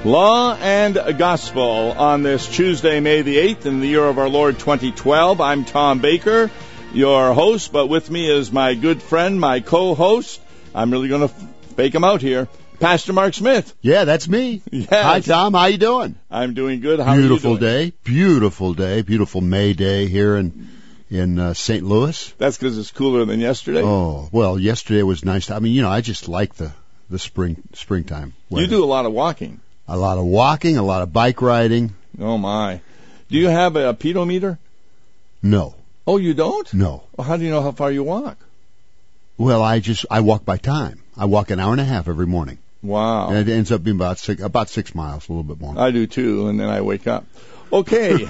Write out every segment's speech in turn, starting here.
Law and Gospel on this Tuesday, May the 8th, in the year of our Lord 2012. I'm Tom Baker, your host, but with me is my good friend, my co-host. I'm really going to fake him out here. Pastor Mark Smith. Yeah, that's me. Yes. Hi, Tom. How you doing? I'm doing good. How beautiful are you doing? Beautiful day. Beautiful May day here in St. Louis. That's because it's cooler than yesterday? Oh, well, yesterday was nice. I mean, I just like the springtime weather. You do a lot of walking. A lot of walking, a lot of bike riding. Oh, my. Do you have a pedometer? No. Oh, you don't? No. Well, how do you know how far you walk? Well, I walk by time. I walk an hour and a half every morning. Wow. And it ends up being about 6 miles, a little bit more. I do, too, and then I wake up. Okay.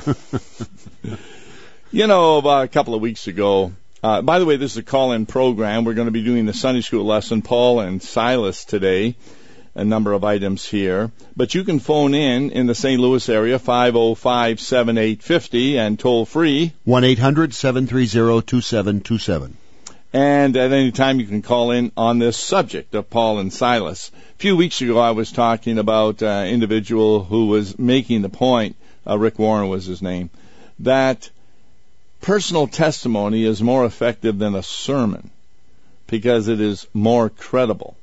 About a couple of weeks ago, by the way, this is a call-in program. We're going to be doing the Sunday school lesson, Paul and Silas, today. A number of items here. But you can phone in the St. Louis area, 505-7850, and toll free. 1-800-730-2727. And at any time you can call in on this subject of Paul and Silas. A few weeks ago I was talking about an individual who was making the point, Rick Warren was his name, that personal testimony is more effective than a sermon because it is more credible.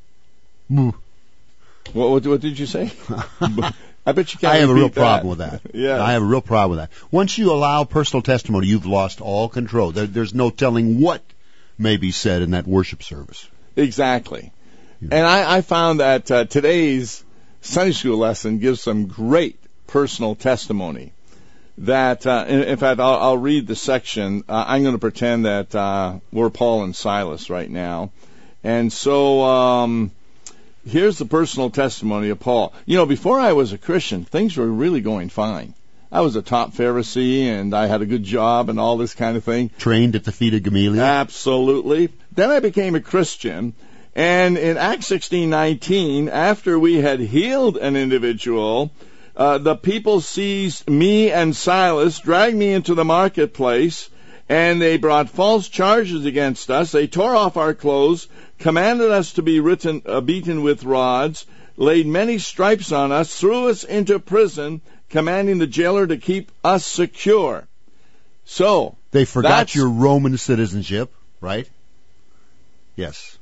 What did you say? I bet you can't. I have a real that. problem with that. Yeah, I have a real problem with that. Once you allow personal testimony, you've lost all control. There's no telling what may be said in that worship service. Exactly. Yeah. And I found that today's Sunday school lesson gives some great personal testimony. That, in fact, I'll read the section. I'm going to pretend that we're Paul and Silas right now. And so here's the personal testimony of Paul. Before I was a Christian, things were really going fine. I was a top Pharisee, and I had a good job and all this kind of thing. Trained at the feet of Gamaliel? Absolutely. Then I became a Christian, and in Acts 16:19, after we had healed an individual, the people seized me and Silas, dragged me into the marketplace, and they brought false charges against us. They tore off our clothes, commanded us to be beaten with rods, laid many stripes on us, threw us into prison, commanding the jailer to keep us secure. So they forgot your Roman citizenship, right? Yes.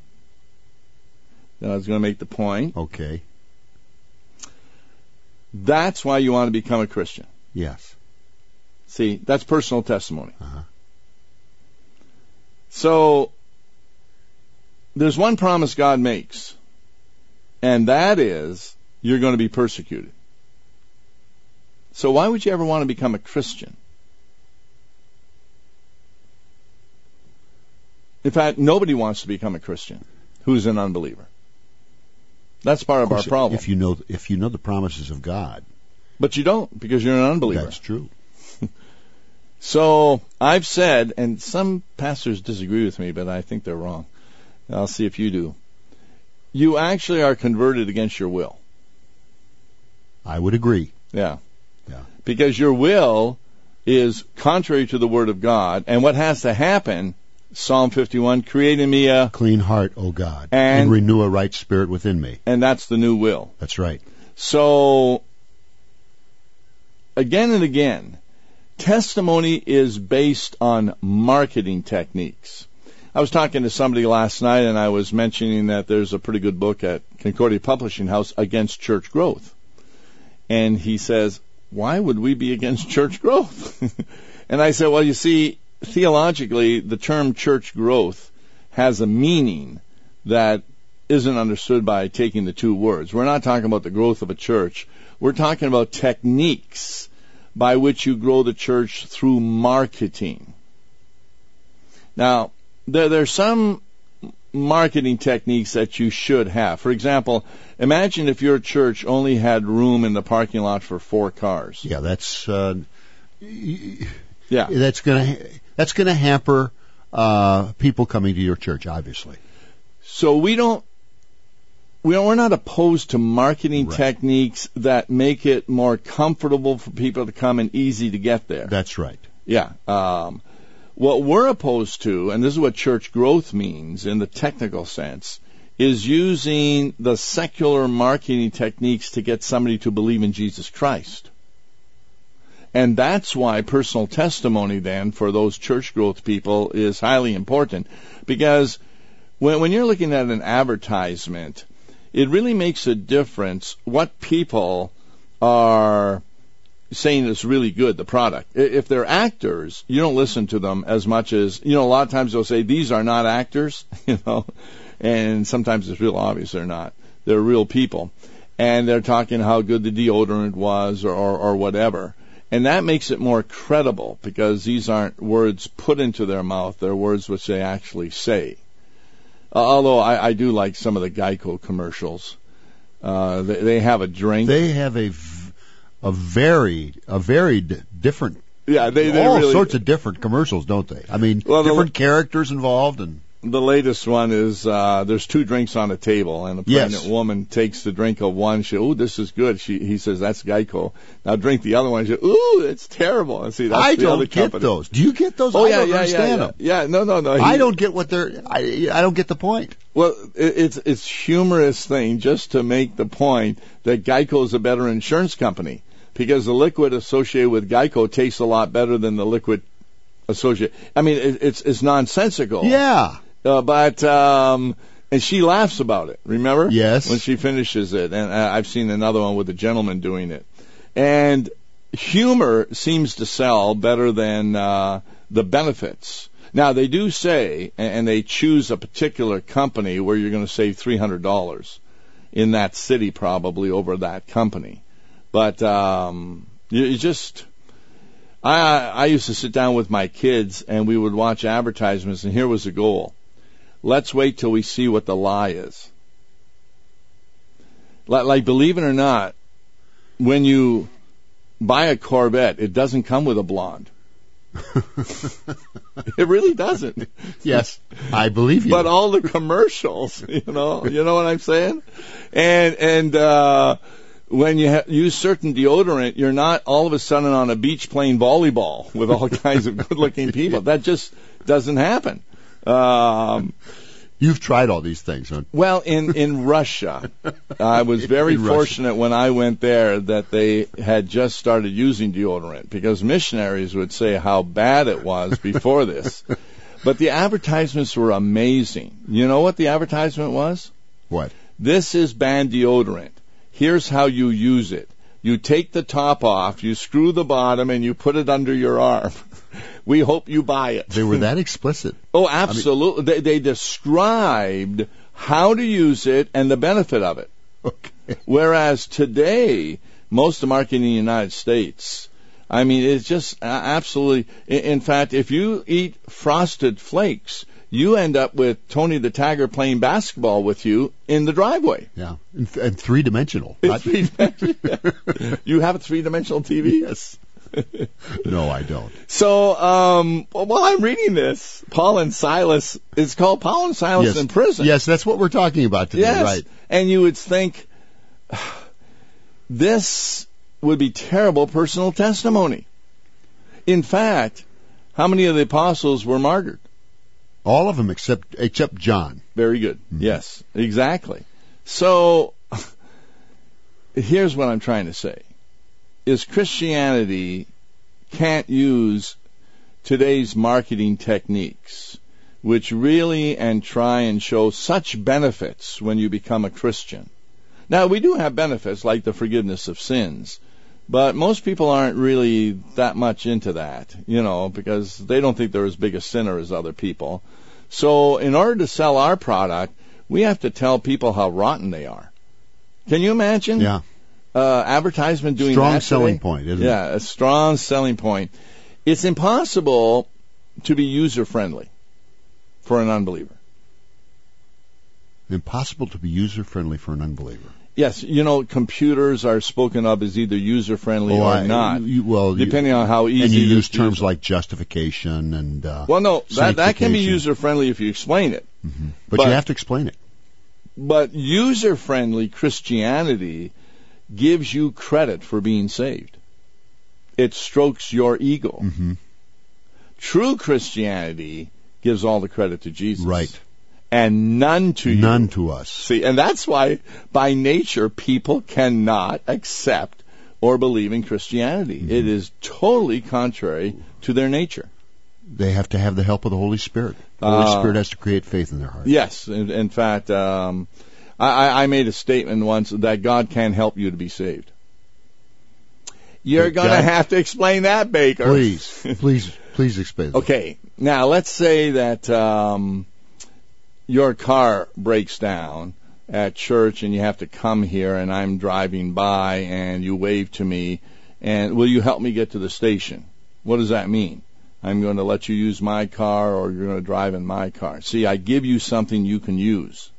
I was going to make the point. Okay. That's why you want to become a Christian. Yes. See, that's personal testimony. Uh-huh. So there's one promise God makes, and that is you're going to be persecuted. So why would you ever want to become a Christian? In fact, nobody wants to become a Christian who's an unbeliever. That's part of our problem. If you know the promises of God. But you don't, because you're an unbeliever. That's true. So I've said, and some pastors disagree with me, but I think they're wrong. I'll see if you do. You actually are converted against your will. I would agree. Yeah. Yeah. Because your will is contrary to the Word of God, and what has to happen, Psalm 51, create in me a clean heart, O God, and renew a right spirit within me. And that's the new will. That's right. So, again and again, testimony is based on marketing techniques. I was talking to somebody last night, and I was mentioning that there's a pretty good book at Concordia Publishing House against church growth. And he says, why would we be against church growth? And I said, well, you see, theologically, the term church growth has a meaning that isn't understood by taking the two words. We're not talking about the growth of a church. We're talking about techniques by which you grow the church through marketing. Now, there's some marketing techniques that you should have. For example, imagine if your church only had room in the parking lot for 4 cars. Yeah, that's going to hamper people coming to your church, obviously. So we're not opposed to marketing techniques that make it more comfortable for people to come and easy to get there. That's right. Yeah. What we're opposed to, and this is what church growth means in the technical sense, is using the secular marketing techniques to get somebody to believe in Jesus Christ. And that's why personal testimony then for those church growth people is highly important. Because when you're looking at an advertisement, it really makes a difference what people are saying is really good, the product. If they're actors, you don't listen to them as much as, a lot of times they'll say, these are not actors, and sometimes it's real obvious they're not. They're real people. And they're talking how good the deodorant was or whatever. And that makes it more credible because these aren't words put into their mouth. They're words which they actually say. Although I do like some of the Geico commercials. They have a drink. They have a varied different. Yeah, they all really, sorts of different commercials, don't they? I mean, different characters involved and. The latest one is there's two drinks on a table, and a pregnant woman takes the drink of one. She, ooh, this is good. He says, that's Geico. Now drink the other one. She, ooh, it's terrible. And see, that's I the don't other get company. Those. Do you get those? Oh, I yeah, don't understand them. Yeah, no. I don't get what they're. I don't get the point. Well, it's humorous thing just to make the point that Geico is a better insurance company because the liquid associated with Geico tastes a lot better than the liquid associated. I mean, it's nonsensical. Yeah. And she laughs about it, remember? Yes. When she finishes it. And I've seen another one with a gentleman doing it. And humor seems to sell better than the benefits. Now, they do say, and they choose a particular company where you're going to save $300 in that city probably over that company. But you just... I used to sit down with my kids, and we would watch advertisements, and here was the goal. Let's wait till we see what the lie is. Like, believe it or not, when you buy a Corvette, it doesn't come with a blonde. It really doesn't. Yes, I believe you. But all the commercials, you know what I'm saying? And when you use certain deodorant, you're not all of a sudden on a beach playing volleyball with all kinds of good-looking people. That just doesn't happen. You've tried all these things, huh? Well, in Russia, I was very fortunate when I went there that they had just started using deodorant because missionaries would say how bad it was before this. But the advertisements were amazing. You know what the advertisement was? What? This is banned deodorant. Here's how you use it. You take the top off, you screw the bottom, and you put it under your arm. We hope you buy it. They were that explicit. Oh, absolutely. They described how to use it and the benefit of it. Okay. Whereas today, most of the marketing in the United States, I mean, it's just absolutely... In fact, if you eat Frosted Flakes, you end up with Tony the Tiger playing basketball with you in the driveway. Yeah, and three-dimensional. You have a three-dimensional TV? Yes. No, I don't. So, while I'm reading this, Paul and Silas, it's called Paul and Silas in prison. Yes, that's what we're talking about today, yes. Right. And you would think, this would be terrible personal testimony. In fact, how many of the apostles were martyred? All of them except John. Very good. Mm-hmm. Yes, exactly. So, here's what I'm trying to say. Is Christianity can't use today's marketing techniques, which really and try and show such benefits when you become a Christian. Now, we do have benefits like the forgiveness of sins, but most people aren't really that much into that, because they don't think they're as big a sinner as other people. So in order to sell our product, we have to tell people how rotten they are. Can you imagine? Yeah. Advertisement doing strong that selling today? point, isn't it? Yeah, a strong selling point. It's impossible to be user-friendly for an unbeliever. Impossible to be user-friendly for an unbeliever. Yes, computers are spoken of as either user-friendly or not, depending on how easy. And you use to terms use like justification and that can be user-friendly if you explain it. Mm-hmm. But you have to explain it. But user-friendly Christianity gives you credit for being saved. It strokes your ego. Mm-hmm. True Christianity gives all the credit to Jesus. Right. and none to you. None to us. See, and that's why, by nature, people cannot accept or believe in Christianity. It is totally contrary to their nature. They have to have the help of the Holy Spirit. The Holy Spirit has to create faith in their heart. Yes. In fact, I made a statement once that God can help you to be saved. You're going to have to explain that, Baker. Please explain that. Okay. Now, let's say that your car breaks down at church and you have to come here, and I'm driving by and you wave to me, and will you help me get to the station? What does that mean? I'm going to let you use my car, or you're going to drive in my car. See, I give you something you can use.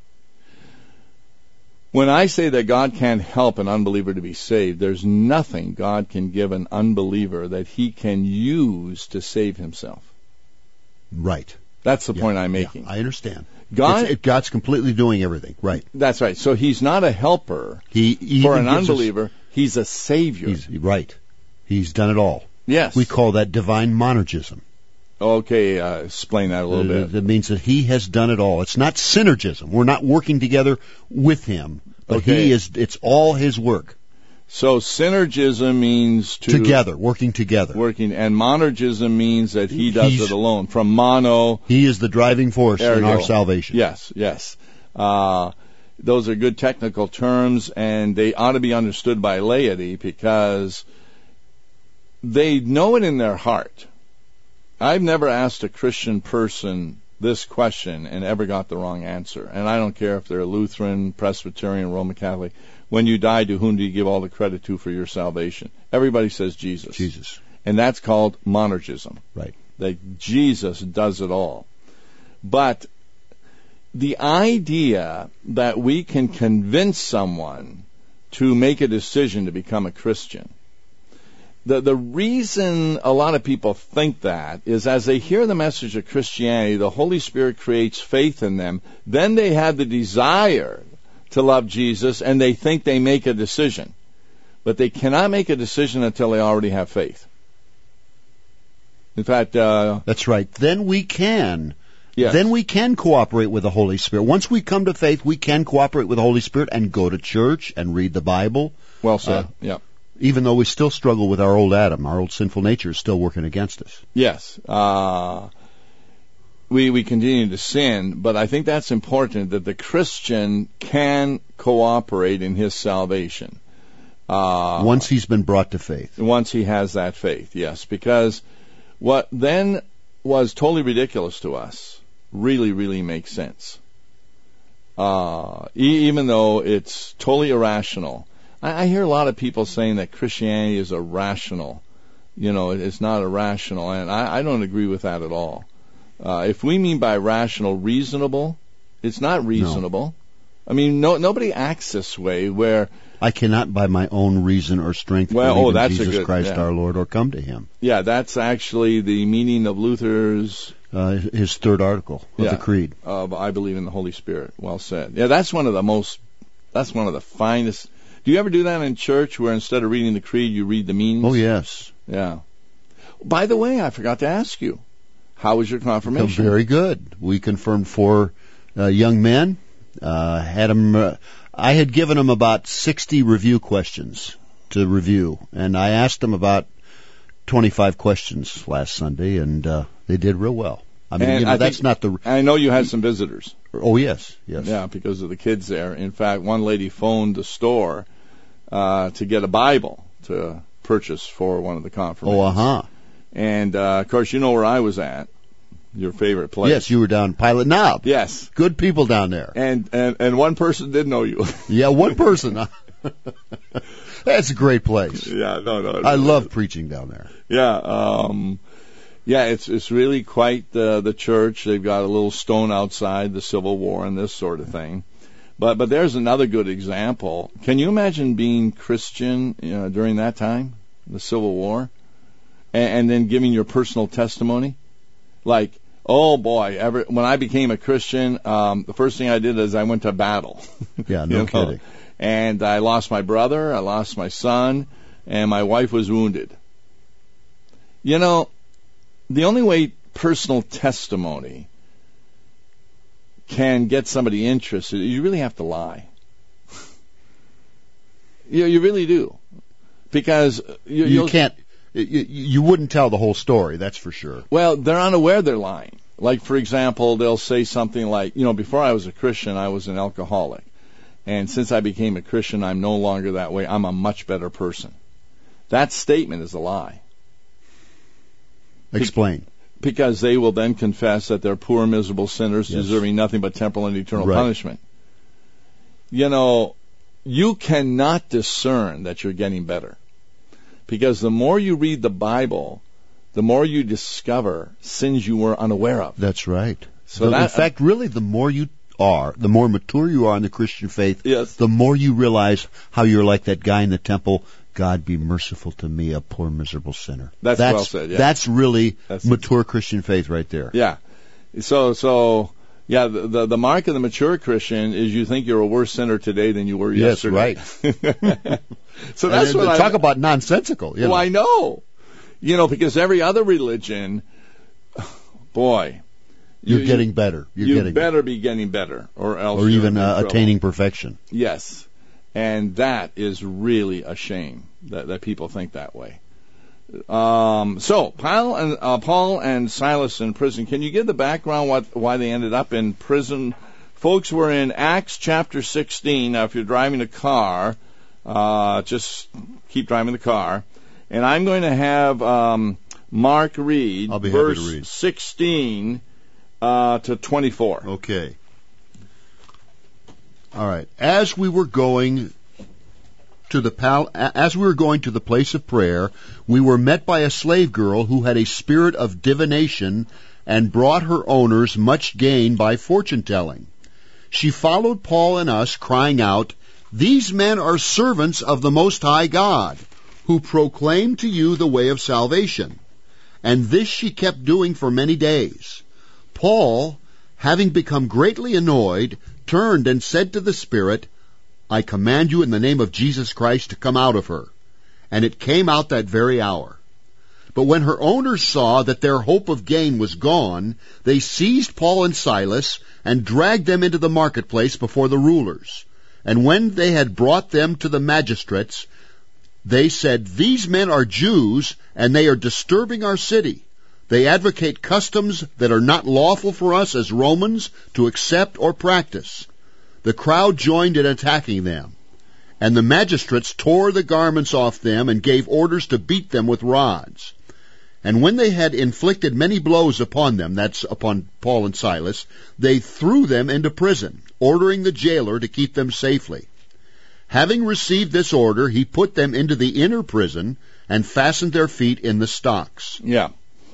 When I say that God can't help an unbeliever to be saved, there's nothing God can give an unbeliever that he can use to save himself. Right. That's the point I'm making. I understand. God's completely doing everything. Right. That's right. So he's not a helper for an unbeliever. He's a savior. Right. He's done it all. Yes. We call that divine monergism. Okay, explain that a little bit. That means that he has done it all. It's not synergism. We're not working together with him, but it's all his work. So synergism means working together. And monergism means that he does it alone. From mono. He is the driving force in our salvation. Yes. Those are good technical terms, and they ought to be understood by laity because they know it in their heart. I've never asked a Christian person this question and ever got the wrong answer. And I don't care if they're Lutheran, Presbyterian, Roman Catholic. When you die, to whom do you give all the credit to for your salvation? Everybody says Jesus. Jesus. And that's called monergism. Right. That Jesus does it all. But the idea that we can convince someone to make a decision to become a Christian, the reason a lot of people think that is as they hear the message of Christianity, the Holy Spirit creates faith in them. Then they have the desire to love Jesus, and they think they make a decision. But they cannot make a decision until they already have faith. In fact, that's right. Then we can. Yes. Then we can cooperate with the Holy Spirit. Once we come to faith, we can cooperate with the Holy Spirit and go to church and read the Bible. Well said. Yeah. Even though we still struggle with our old Adam, our old sinful nature is still working against us. Yes. We continue to sin, but I think that's important that the Christian can cooperate in his salvation. Once he's been brought to faith. Once he has that faith, yes. Because what then was totally ridiculous to us really, really makes sense. Even though it's totally irrational. I hear a lot of people saying that Christianity is irrational. It's not irrational, and I don't agree with that at all. If we mean by rational reasonable, it's not reasonable. No. I mean, nobody acts this way where I cannot by my own reason or strength believe in Jesus Christ our Lord or come to him. Yeah, that's actually the meaning of Luther's his third article of the Creed. I believe in the Holy Spirit. Well said. Yeah, that's one of the finest. Do you ever do that in church where instead of reading the creed, you read the meanings? Oh, yes. Yeah. By the way, I forgot to ask you, how was your confirmation? Very good. We confirmed 4 young men. I had given them about 60 review questions to review, and I asked them about 25 questions last Sunday, and they did real well. I mean, that's not the... I know you had some visitors. Oh, yes. Yeah, because of the kids there. In fact, one lady phoned the store to get a Bible to purchase for one of the confirmations. Oh, And, of course, you know where I was at, your favorite place. Yes, you were down Pilot Knob. Yes. Good people down there. And one person did know you. Yeah, one person. That's a great place. Yeah, no. I love preaching down there. Yeah, yeah, it's really quite the church. They've got a little stone outside the Civil War and this sort of thing. But there's another good example. Can you imagine being Christian during that time, the Civil War, and then giving your personal testimony? Like, oh boy, when I became a Christian, the first thing I did is I went to battle. Yeah, no kidding. And I lost my brother, I lost my son, and my wife was wounded. The only way personal testimony can get somebody interested, you really have to lie. You really do. Because you can't, you wouldn't tell the whole story, that's for sure. Well, they're unaware they're lying. Like, for example, they'll say something like, before I was a Christian, I was an alcoholic. And since I became a Christian, I'm no longer that way. I'm a much better person. That statement is a lie. Explain. Because they will then confess that they're poor, miserable sinners, Yes. deserving nothing but temporal and eternal Right. punishment. You cannot discern that you're getting better. Because the more you read the Bible, the more you discover sins you were unaware of. That's right. So in fact, really, the more mature you are in the Christian faith, Yes. the more you realize how you're like that guy in the temple. God be merciful to me, a poor, miserable sinner. That's well said, yeah. That's really That's mature Christian faith right there. Yeah. The mark of the mature Christian is you think you're a worse sinner today than you were Yes, yesterday. right. So that's what talk about nonsensical. Well, I know. Because every other religion, boy, you're getting better. You better be getting better, or else or you're even in trouble. attaining perfection. Yes, and that is really a shame that people think that way. So Paul and Silas in prison. Can you give the background why they ended up in prison? Folks, we're in Acts chapter 16. Now, if you're driving a car, just keep driving the car. And I'm going to have Mark read I'll be happy to verse read. 16 to 24. Okay. All right. As we were going to the place of prayer, we were met by a slave girl who had a spirit of divination and brought her owners much gain by fortune telling. She followed Paul and us, crying out, "These men are servants of the Most High God, who proclaim to you the way of salvation." And this she kept doing for many days. Paul, having become greatly annoyed, turned and said to the spirit, "I command you in the name of Jesus Christ to come out of her." And it came out that very hour. But when her owners saw that their hope of gain was gone, they seized Paul and Silas and dragged them into the marketplace before the rulers. And when they had brought them to the magistrates, they said, "These men are Jews, and they are disturbing our city. They advocate customs that are not lawful for us as Romans to accept or practice." The crowd joined in attacking them, and the magistrates tore the garments off them and gave orders to beat them with rods. And when they had inflicted many blows upon them, that's upon Paul and Silas, they threw them into prison, ordering the jailer to keep them safely. Having received this order, he put them into the inner prison and fastened their feet in the stocks. Yeah.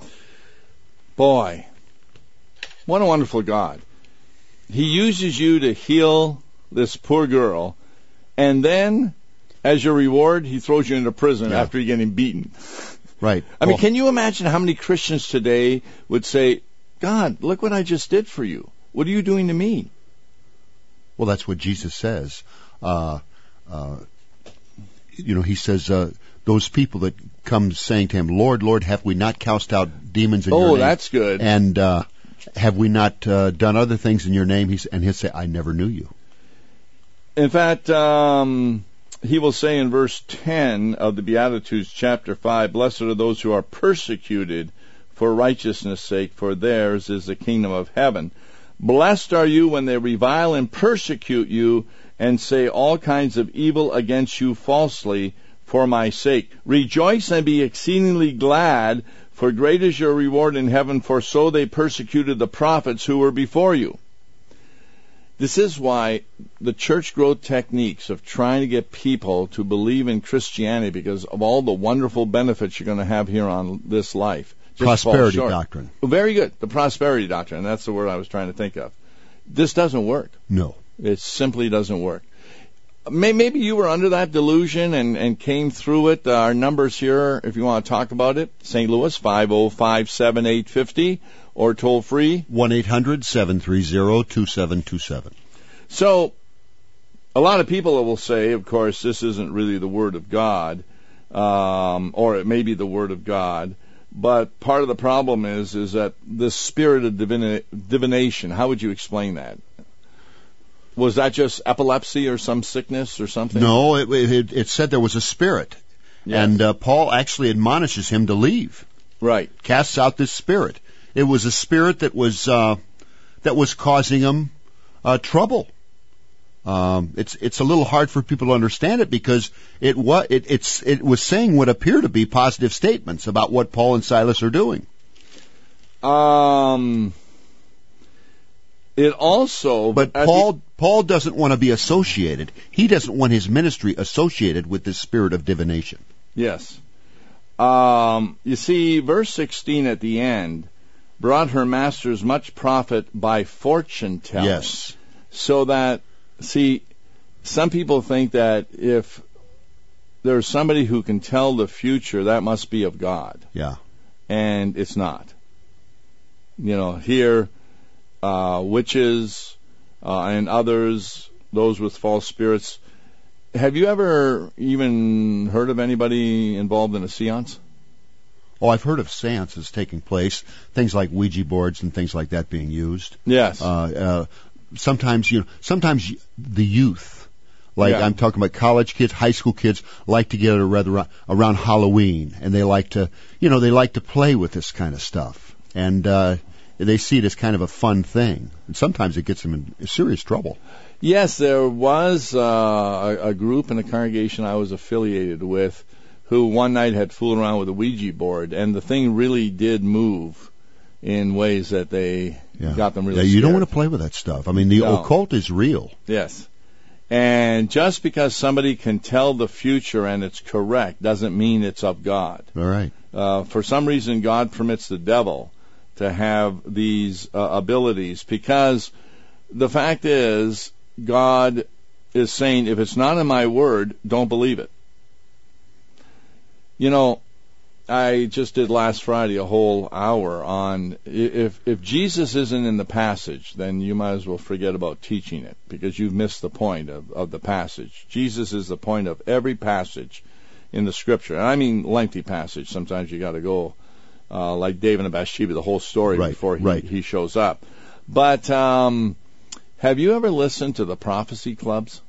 Boy, what a wonderful God. He uses you to heal this poor girl, and then, as your reward, he throws you into prison after you're getting beaten. Right. I mean, can you imagine how many Christians today would say, "God, look what I just did for you. What are you doing to me?" Well, that's what Jesus says. He says, those people that come saying to him, "Lord, Lord, have we not cast out demons in your name?" Oh, that's good. And have we not done other things in your name? And he'll say, "I never knew you." In fact, he will say in verse 10 of the Beatitudes, chapter 5, "Blessed are those who are persecuted for righteousness' sake, for theirs is the kingdom of heaven. Blessed are you when they revile and persecute you and say all kinds of evil against you falsely for my sake. Rejoice and be exceedingly glad, for great is your reward in heaven, for so they persecuted the prophets who were before you." This is why the church growth techniques of trying to get people to believe in Christianity, because of all the wonderful benefits you're going to have here on this life, just Prosperity fall short. doctrine. Very good. The prosperity doctrine. That's the word I was trying to think of. This doesn't work. No. It simply doesn't work. Maybe you were under that delusion and came through it. Our numbers here, if you want to talk about it, St. Louis, 505-7850, or toll free, 1-800-730-2727. So, a lot of people will say, of course, this isn't really the Word of God, or it may be the Word of God, But part of the problem is that this spirit of divination, how would you explain that? Was that just epilepsy or some sickness or something? No, it said there was a spirit. Yes. And Paul actually admonishes him to leave. Right. Casts out this spirit. It was a spirit that was causing him trouble. It's a little hard for people to understand it because it was saying what appear to be positive statements about what Paul and Silas are doing. It also, but Paul doesn't want to be associated. He doesn't want his ministry associated with this spirit of divination. Yes. You see, verse 16 at the end, brought her masters much profit by fortune telling. Yes. So that, see, some people think that if there's somebody who can tell the future, that must be of God. Yeah. And it's not. Here, witches and others, those with false spirits. Have you ever even heard of anybody involved in a seance? Oh, I've heard of seances taking place, things like Ouija boards and things like that being used. Yes. Sometimes the youth, like I'm talking about college kids, high school kids, like to get around Halloween, and they like to play with this kind of stuff, and they see it as kind of a fun thing, and sometimes it gets them in serious trouble. Yes, there was a group in a congregation I was affiliated with who one night had fooled around with a Ouija board, and the thing really did move in ways that they got them really scared. You don't want to play with that stuff. I mean, the occult is real. Yes. And just because somebody can tell the future and it's correct doesn't mean it's of God. All right. For some reason, God permits the devil to have these abilities, because the fact is, God is saying, if it's not in my word, don't believe it. I just did last Friday a whole hour on if Jesus isn't in the passage, then you might as well forget about teaching it, because you've missed the point of the passage. Jesus is the point of every passage in the Scripture. And I mean lengthy passage. Sometimes you got to go like David and Bathsheba, the whole story before he shows up. But have you ever listened to the prophecy clubs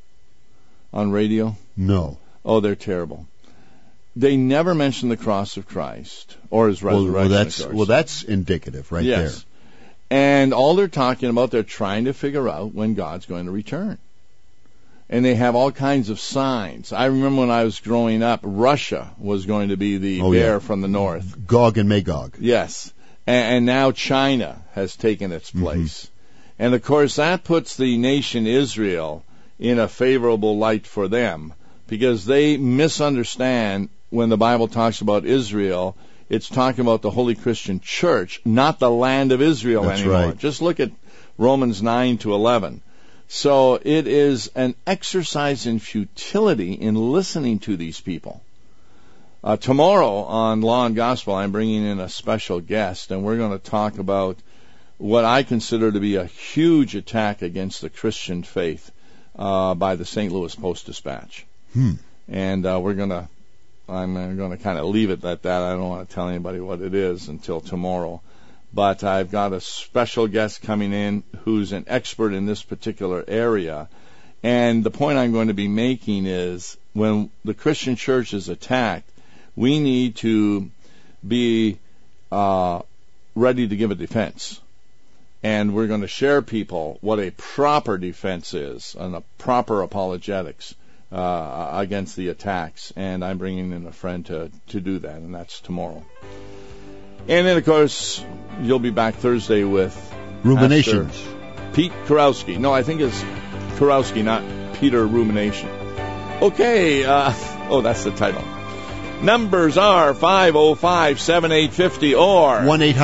on radio? No. Oh, they're terrible. They never mention the cross of Christ or his resurrection. Well, that's indicative right there. And all they're talking about, they're trying to figure out when God's going to return. And they have all kinds of signs. I remember when I was growing up, Russia was going to be the bear from the north. Gog and Magog. Yes. And now China has taken its place. Mm-hmm. And, of course, that puts the nation Israel in a favorable light for them, because they misunderstand when the Bible talks about Israel, it's talking about the Holy Christian Church, not the land of Israel anymore. Right. Just look at Romans 9-11. So it is an exercise in futility in listening to these people. Tomorrow on Law and Gospel, I'm bringing in a special guest, and we're going to talk about what I consider to be a huge attack against the Christian faith by the St. Louis Post-Dispatch. And I'm going to kind of leave it at that. I don't want to tell anybody what it is until tomorrow. But I've got a special guest coming in who's an expert in this particular area. And the point I'm going to be making is, when the Christian church is attacked, we need to be ready to give a defense. And we're going to share people what a proper defense is and a proper apologetics against the attacks. And I'm bringing in a friend to do that, and that's tomorrow. And then, of course, you'll be back Thursday with Ruminations. Pastor Pete Kurowski. No, I think it's Kurowski, not Peter Rumination. Okay, that's the title. Numbers are 505-7850 or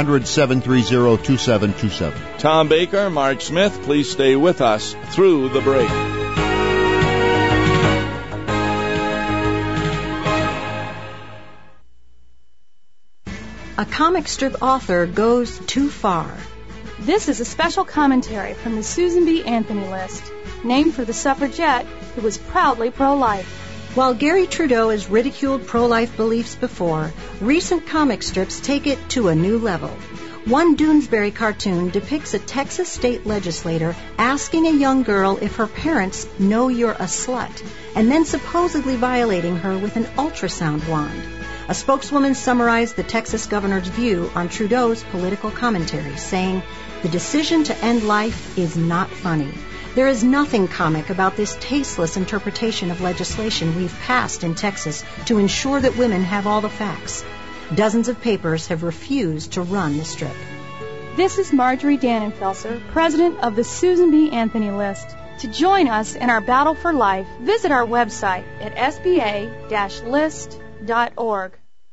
1-800-730-2727. Tom Baker, Mark Smith, please stay with us through the break. A comic strip author goes too far. This is a special commentary from the Susan B. Anthony list, named for the suffragette who was proudly pro-life. While Gary Trudeau has ridiculed pro-life beliefs before, recent comic strips take it to a new level. One Doonesbury cartoon depicts a Texas state legislator asking a young girl if her parents know you're a slut, and then supposedly violating her with an ultrasound wand. A spokeswoman summarized the Texas governor's view on Trudeau's political commentary, saying, "The decision to end life is not funny. There is nothing comic about this tasteless interpretation of legislation we've passed in Texas to ensure that women have all the facts." Dozens of papers have refused to run the strip. This is Marjorie Dannenfelser, president of the Susan B. Anthony List. To join us in our battle for life, visit our website at sba-list.org.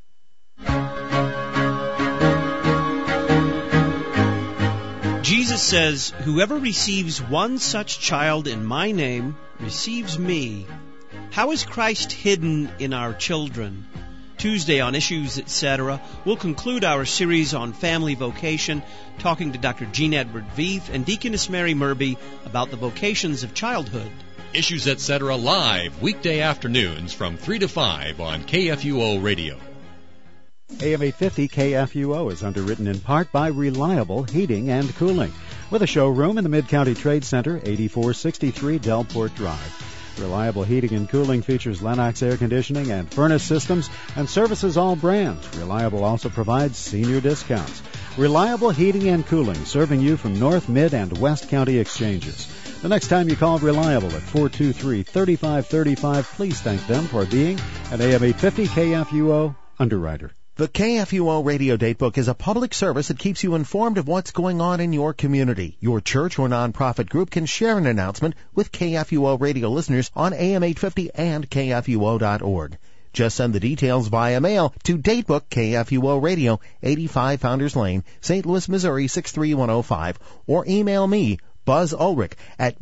Jesus says, "Whoever receives one such child in my name receives me." How is Christ hidden in our children? Tuesday on Issues, Etc., we'll conclude our series on family vocation, talking to Dr. Jean Edward Veith and Deaconess Mary Murby about the vocations of childhood. Issues, Etc. live weekday afternoons from 3 to 5 on KFUO Radio. AM 850 KFUO is underwritten in part by Reliable Heating and Cooling, with a showroom in the Mid-County Trade Center, 8463 Delport Drive. Reliable Heating and Cooling features Lennox air conditioning and furnace systems and services all brands. Reliable also provides senior discounts. Reliable Heating and Cooling, serving you from North, Mid, and West County exchanges. The next time you call Reliable at 423-3535, please thank them for being an AM 850 KFUO underwriter. The KFUO Radio Datebook is a public service that keeps you informed of what's going on in your community. Your church or nonprofit group can share an announcement with KFUO Radio listeners on AM 850 and KFUO.org. Just send the details via mail to Datebook KFUO Radio, 85 Founders Lane, St. Louis, Missouri 63105, or email me, Buzz Ulrich, at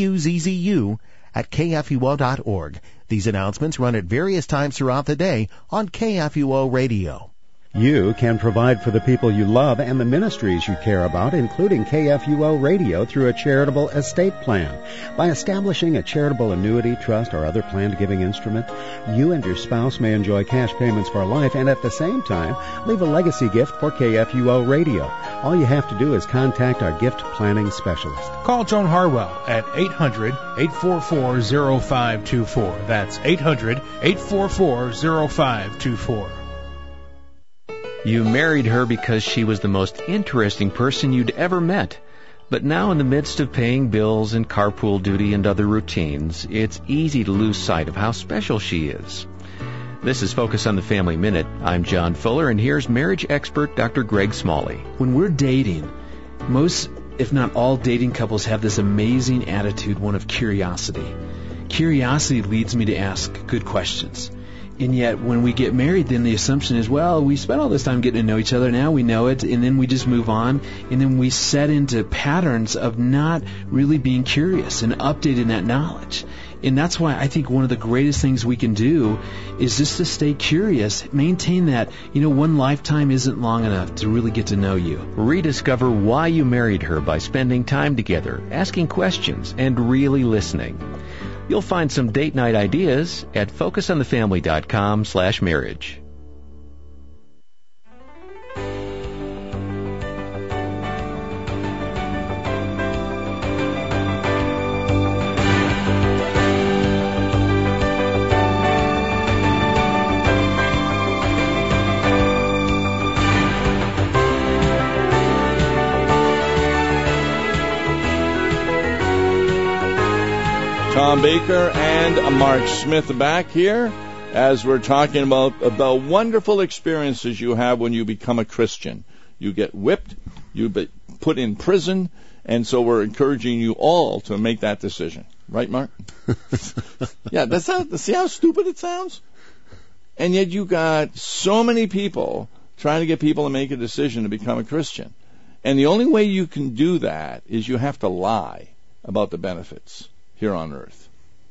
buzzu@kfuo.org. These announcements run at various times throughout the day on KFUO Radio. You can provide for the people you love and the ministries you care about, including KFUO Radio, through a charitable estate plan. By establishing a charitable annuity, trust, or other planned giving instrument, you and your spouse may enjoy cash payments for life and at the same time leave a legacy gift for KFUO Radio. All you have to do is contact our gift planning specialist. Call Joan Harwell at 800-844-0524. That's 800-844-0524. You married her because she was the most interesting person you'd ever met. But now, in the midst of paying bills and carpool duty and other routines, it's easy to lose sight of how special she is. This is Focus on the Family Minute. I'm John Fuller, and here's marriage expert Dr. Greg Smalley. When we're dating, most, if not all, dating couples have this amazing attitude, one of curiosity. Curiosity leads me to ask good questions. And yet, when we get married, then the assumption is, well, we spent all this time getting to know each other, now we know it, and then we just move on, and then we set into patterns of not really being curious and updating that knowledge. And that's why I think one of the greatest things we can do is just to stay curious, maintain that, one lifetime isn't long enough to really get to know you. Rediscover why you married her by spending time together, asking questions, and really listening. You'll find some date night ideas at focusonthefamily.com/marriage. Tom Baker and Mark Smith back here as we're talking about the wonderful experiences you have when you become a Christian. You get whipped, you get put in prison, and so we're encouraging you all to make that decision. Right, Mark? Yeah, see how stupid it sounds? And yet you got so many people trying to get people to make a decision to become a Christian. And the only way you can do that is you have to lie about the benefits here on earth.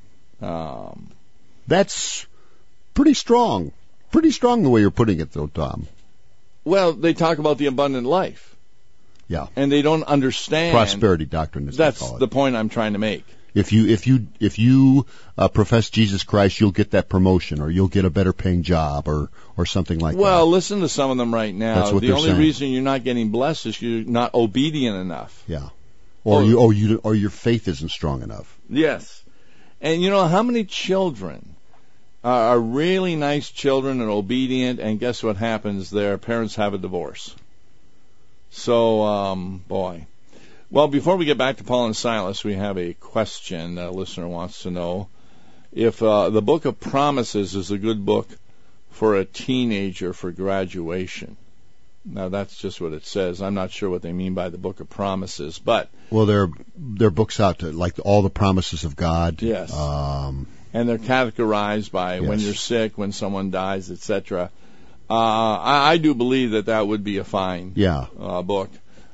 That's pretty strong. Pretty strong the way you're putting it, though, Tom. Well, they talk about the abundant life. Yeah. And they don't understand. Prosperity doctrine, as that's they call it. The point I'm trying to make. If you profess Jesus Christ, you'll get that promotion, or you'll get a better paying job, or something like that. Well, listen to some of them right now. That's what the they're only saying. reason you're not getting blessed is you're not obedient enough. Yeah. Or your faith isn't strong enough. Yes. And you know how many children are really nice children and obedient, and guess what happens? Their parents have a divorce. So, boy. Well, before we get back to Paul and Silas, we have a question. A listener wants to know if the Book of Promises is a good book for a teenager for graduation. Now, that's just what it says. I'm not sure what they mean by the Book of Promises, but... Well, there are books out to, like all the promises of God. Yes. And they're categorized by when you're sick, when someone dies, etc. I do believe that would be a fine book.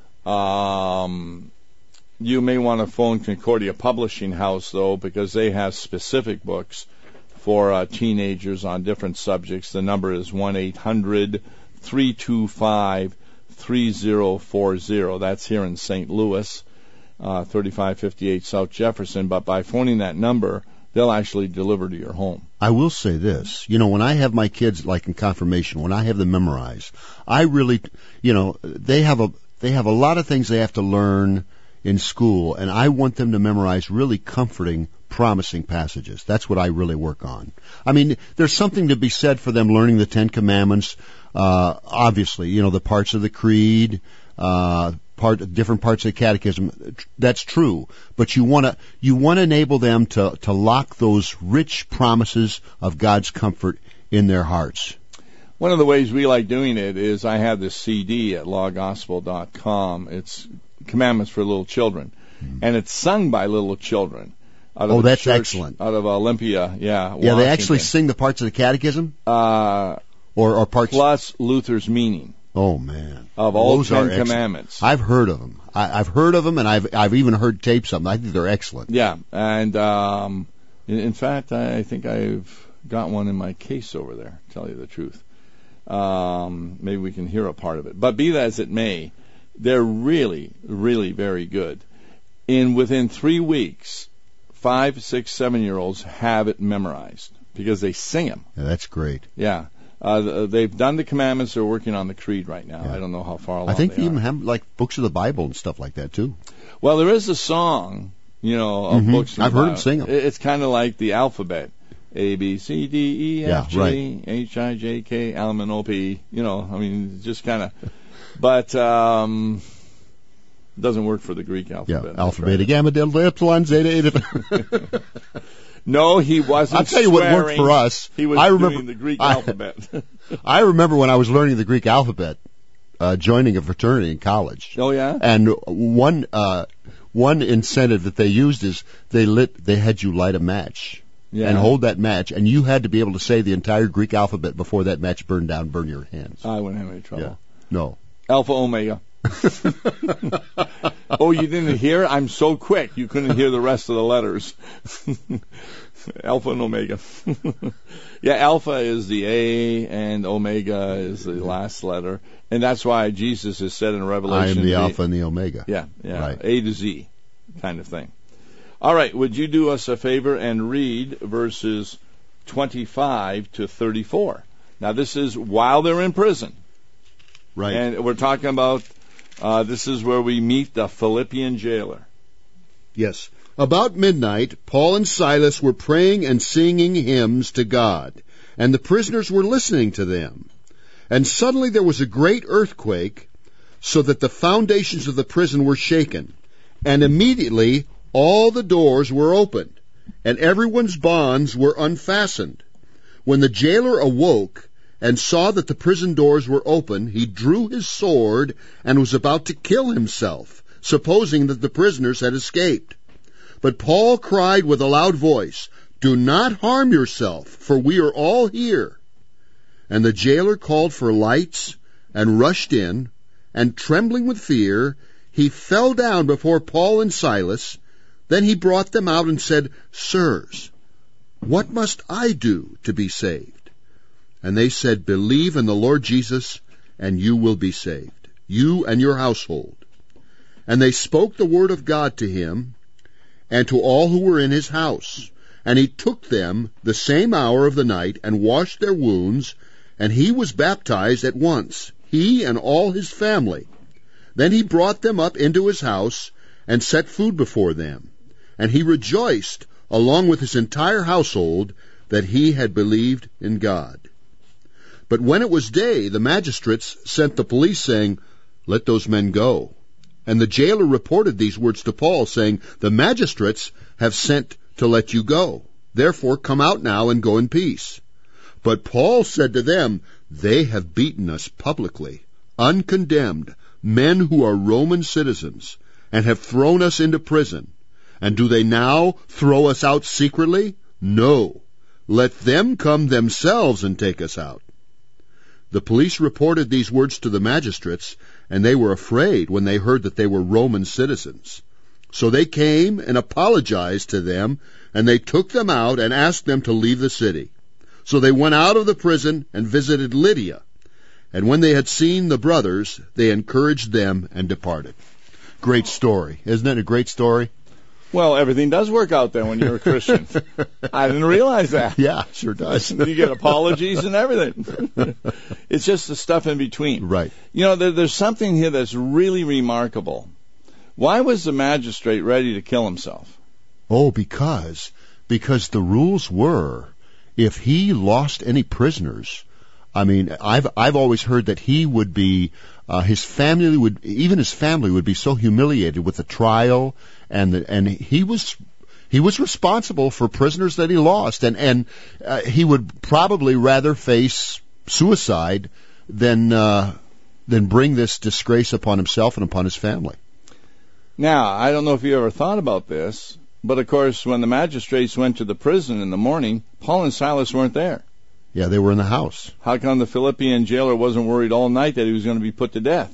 You may want to phone Concordia Publishing House, though, because they have specific books for teenagers on different subjects. The number is 1-800-325-3040. That's here in St. Louis, 3558 South Jefferson. But by phoning that number, they'll actually deliver to your home. I will say this. When I have my kids, like in confirmation, when I have them memorize, I really, they have a lot of things they have to learn in school, and I want them to memorize really comforting, promising passages. That's what I really work on. I mean, there's something to be said for them learning the Ten Commandments, obviously, the parts of the Creed, different parts of the Catechism. That's true. But you want to enable them to lock those rich promises of God's comfort in their hearts. One of the ways we like doing it is I have this CD at lawgospel.com. It's Commandments for Little Children. And it's sung by little children. That's excellent. Out of Olympia, Washington. They actually sing the parts of the Catechism? Or parts... Plus Luther's meaning. Oh, man. Of all 10 Commandments. I've heard of them. I've heard of them, and I've even heard tapes of them. I think they're excellent. Yeah, and in fact, I think I've got one in my case over there, to tell you the truth. Maybe we can hear a part of it. But be that as it may, they're really, really very good. Within 3 weeks, 5, 6, 7-year-olds have it memorized because they sing them. Yeah, that's great. Yeah. They've done the commandments. They're working on the creed right now. Yeah. I don't know how far along I think they even have like books of the Bible and stuff like that too. Well, there is a song, of books. I've heard them sing them. It's kind of like the alphabet: A, B, C, D, E, F, G, H, I, J, K, L, M, N, O, P. Just kind of. But doesn't work for the Greek alphabet. Yeah, alpha, beta, gamma, delta, epsilon, zeta, eta. No, he wasn't. I'll tell you what worked for us. He was doing the Greek alphabet. I remember when I was learning the Greek alphabet, joining a fraternity in college. Oh yeah. And one incentive that they used is they had you light a match and hold that match, and you had to be able to say the entire Greek alphabet before that match burned down, burn your hands. I wouldn't have any trouble. Yeah. No. Alpha, Omega. Oh, you didn't hear? I'm so quick you couldn't hear the rest of the letters. Alpha and Omega. Yeah, Alpha is the A and Omega is the last letter. And that's why Jesus has said in Revelation, I am the Alpha and the Omega. Yeah, right. A to Z kind of thing. All right, would you do us a favor and read verses 25 to 34? Now, this is while they're in prison. Right. And we're talking about, this is where we meet the Philippian jailer. Yes. About midnight, Paul and Silas were praying and singing hymns to God, and the prisoners were listening to them. And suddenly there was a great earthquake, so that the foundations of the prison were shaken. And immediately all the doors were opened, and everyone's bonds were unfastened. When the jailer awoke and saw that the prison doors were open, he drew his sword and was about to kill himself, supposing that the prisoners had escaped. But Paul cried with a loud voice, "Do not harm yourself, for we are all here." And the jailer called for lights and rushed in, and trembling with fear, he fell down before Paul and Silas. Then he brought them out and said, "Sirs, what must I do to be saved?" And they said, "Believe in the Lord Jesus, and you will be saved, you and your household." And they spoke the word of God to him. and to all who were in his house. And he took them the same hour of the night, and washed their wounds, and he was baptized at once, he and all his family. Then he brought them up into his house, and set food before them. And he rejoiced, along with his entire household, that he had believed in God. But when it was day, the magistrates sent the police, saying, "Let those men go." And the jailer reported these words to Paul, saying, "The magistrates have sent to let you go. Therefore come out now and go in peace." But Paul said to them, "They have beaten us publicly, uncondemned, men who are Roman citizens, and have thrown us into prison. And do they now throw us out secretly? No. Let them come themselves and take us out." The police reported these words to the magistrates, and they were afraid when they heard that they were Roman citizens. So they came and apologized to them, and they took them out and asked them to leave the city. So they went out of the prison and visited Lydia. And when they had seen the brothers, they encouraged them and departed. Great story. Isn't it a great story? Well, everything does work out there when you're a Christian. I didn't realize that. Yeah, sure does. You get apologies and everything. It's just the stuff in between. Right. You know, there's something here that's really remarkable. Why was the magistrate ready to kill himself? Oh, because the rules were, if he lost any prisoners, I mean, I've always heard that he would be, his family would be so humiliated with the trial, and he was responsible for prisoners that he lost, and he would probably rather face suicide than bring this disgrace upon himself and upon his family. Now, I don't know if you ever thought about this, but of course, when the magistrates went to the prison in the morning, Paul and Silas weren't there. Yeah, they were in the house. How come the Philippian jailer wasn't worried all night that he was going to be put to death?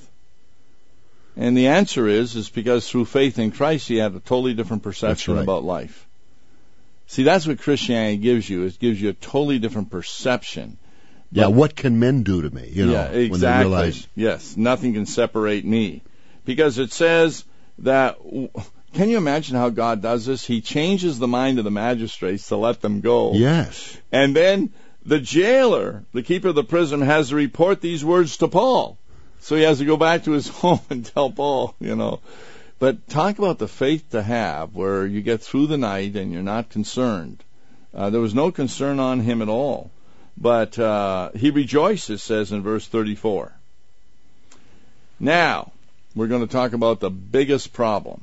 And the answer is because through faith in Christ, he had a totally different perception about life. See, that's what Christianity gives you. It gives you a totally different perception. Yeah, what can men do to me? You know, yeah, exactly. When they realize... Yes, nothing can separate me. Because it says that, can you imagine how God does this? He changes the mind of the magistrates to let them go. Yes. And then the jailer, the keeper of the prison, has to report these words to Paul. So he has to go back to his home and tell Paul, you know. But talk about the faith to have where you get through the night and you're not concerned. There was no concern on him at all. But he rejoiced, it says in verse 34. Now, we're going to talk about the biggest problem.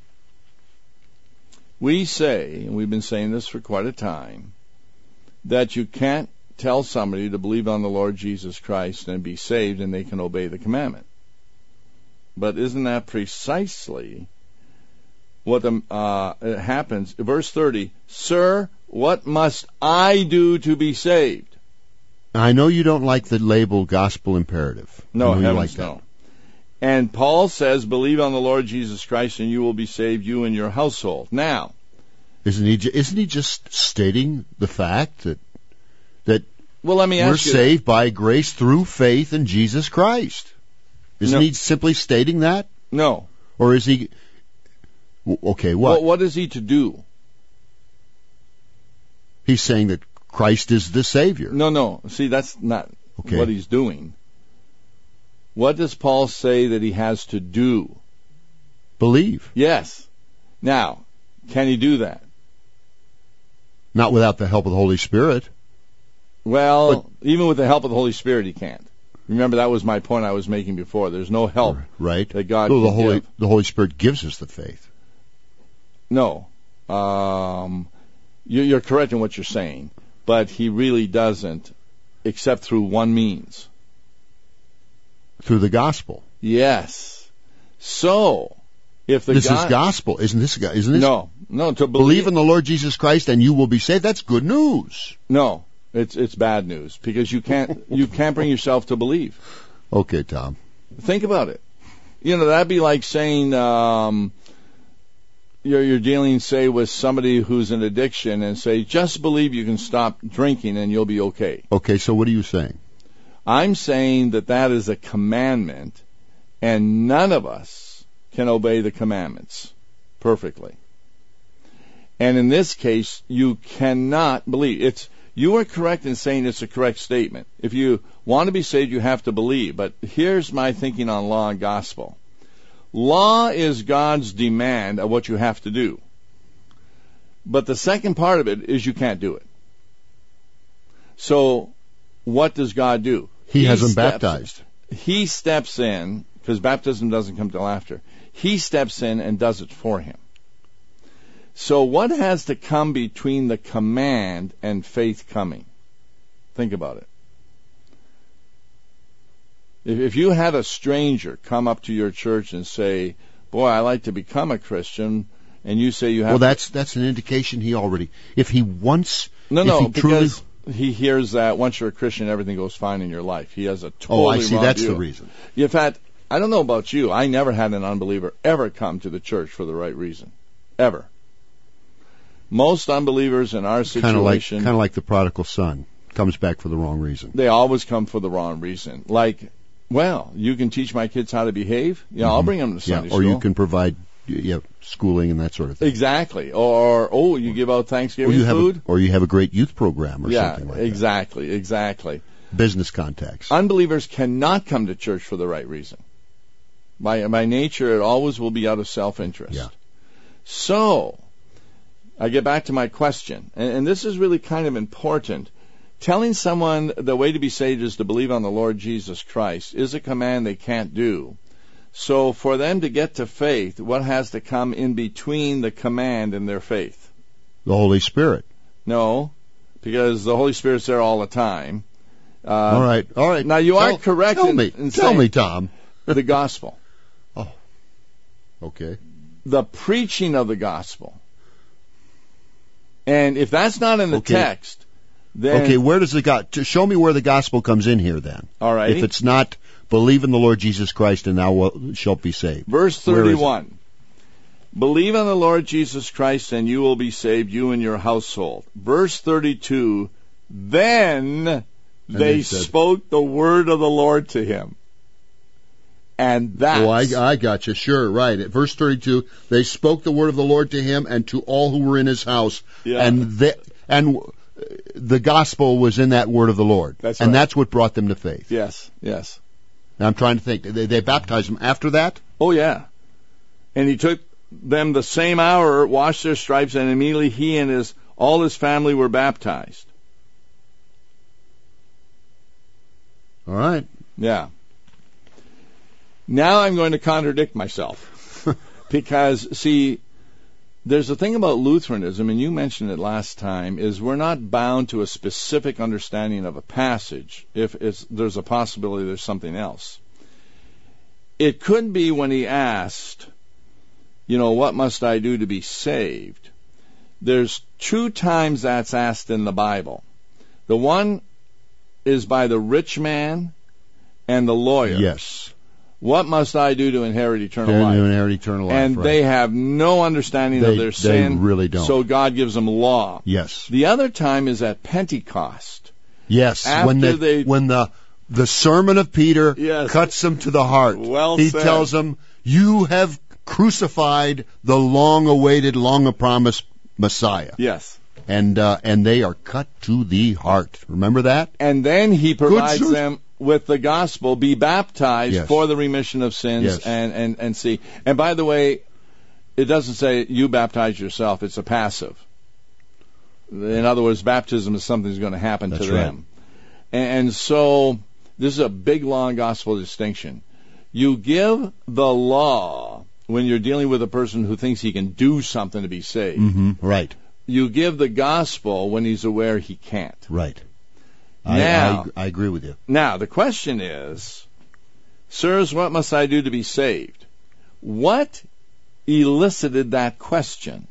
We say, and we've been saying this for quite a time, that you can't tell somebody to believe on the Lord Jesus Christ and be saved and they can obey the commandment. But isn't that precisely what happens? Verse 30, "Sir, what must I do to be saved?" I know you don't like the label gospel imperative. No, heavens no. And Paul says, believe on the Lord Jesus Christ and you will be saved, you and your household. Now, isn't he just stating the fact that well, let me ask we're saved by grace through faith in Jesus Christ? Isn't he simply stating that? No. Or is he... Okay, what? Well, what is he to do? He's saying that Christ is the Savior. No. See, that's not what he's doing. What does Paul say that he has to do? Believe. Yes. Now, can he do that? Not without the help of the Holy Spirit. Well, even with the help of the Holy Spirit, he can't. Remember, that was my point I was making before. There's no help that God can give. The Holy Spirit gives us the faith. No. You're correct in what you're saying, but he really doesn't, except through one means. Through the gospel. Yes. So, if this is gospel, isn't this? No. To believe in the Lord Jesus Christ and you will be saved. That's good news. No, it's bad news because you can't bring yourself to believe. Okay, Tom. Think about it. You know, that'd be like saying you're dealing, say, with somebody who's in addiction and say, just believe you can stop drinking and you'll be okay. Okay, so what are you saying? I'm saying that is a commandment, and none of us can obey the commandments perfectly. And in this case, you cannot believe. You are correct in saying it's a correct statement. If you want to be saved, you have to believe. But here's my thinking on law and gospel. Law is God's demand of what you have to do. But the second part of it is you can't do it. So what does God do? He has them baptized. He steps in, because baptism doesn't come till after. He steps in and does it for him. So what has to come between the command and faith coming? Think about it. If you had a stranger come up to your church and say, boy, I like to become a Christian, and you say you have that's an indication he already, if he wants, because he hears that once you're a Christian, everything goes fine in your life. He has a totally I see, wrong that's view. the reason. In fact, I don't know about you, I never had an unbeliever ever come to the church for the right reason. Ever. Most unbelievers in our situation... Kind of like the prodigal son. Comes back for the wrong reason. They always come for the wrong reason. Like, well, you can teach my kids how to behave? Yeah, I'll bring them to Sunday school. Or you can provide schooling and that sort of thing. Exactly. Or, you give out Thanksgiving food? Or you have a great youth program or something like that. Exactly. Business contacts. Unbelievers cannot come to church for the right reason. By nature, it always will be out of self-interest. Yeah. So... I get back to my question, and this is really kind of important. Telling someone the way to be saved is to believe on the Lord Jesus Christ is a command they can't do. So for them to get to faith, what has to come in between the command and their faith? The Holy Spirit. No, because the Holy Spirit's there all the time. All right. Now you are correct in saying tell me, Tom. The gospel. Oh, okay. The preaching of the gospel. And if that's not in the text, then... Okay, where does show me where the gospel comes in here then. All right. If it's not, believe in the Lord Jesus Christ and thou shalt be saved. Verse 31. Believe on the Lord Jesus Christ and you will be saved, you and your household. Verse 32. Then they spoke the word of the Lord to him. And that's... I got you. Sure, right. At verse 32, they spoke the word of the Lord to him and to all who were in his house. Yeah. And the gospel was in that word of the Lord. That's right. And that's what brought them to faith. Yes. Now I'm trying to think. They baptized him after that? Oh, yeah. And he took them the same hour, washed their stripes, and immediately he and all his family were baptized. All right. Yeah. Now I'm going to contradict myself because, see, there's a thing about Lutheranism, and you mentioned it last time, is we're not bound to a specific understanding of a passage if there's a possibility there's something else. It could be when he asked, what must I do to be saved? There's 2 times that's asked in the Bible. The one is by the rich man and the lawyer. Yes. What must I do to inherit eternal life? To inherit eternal life, and they have no understanding of their sin. They really don't. So God gives them law. Yes. The other time is at Pentecost. Yes. When the sermon of Peter cuts them to the heart. Well he said. tells them, you have crucified the long-awaited, long-promised Messiah. Yes. And they are cut to the heart. Remember that? And then he provides them with the gospel, be baptized for the remission of sins and see. And by the way, it doesn't say you baptize yourself. It's a passive. In other words, baptism is something that's going to happen to them. And so this is a big, long gospel distinction. You give the law when you're dealing with a person who thinks he can do something to be saved. Mm-hmm. Right. You give the gospel when he's aware he can't. Right. Now, I agree with you. Now, the question is, sirs, what must I do to be saved? What elicited that question?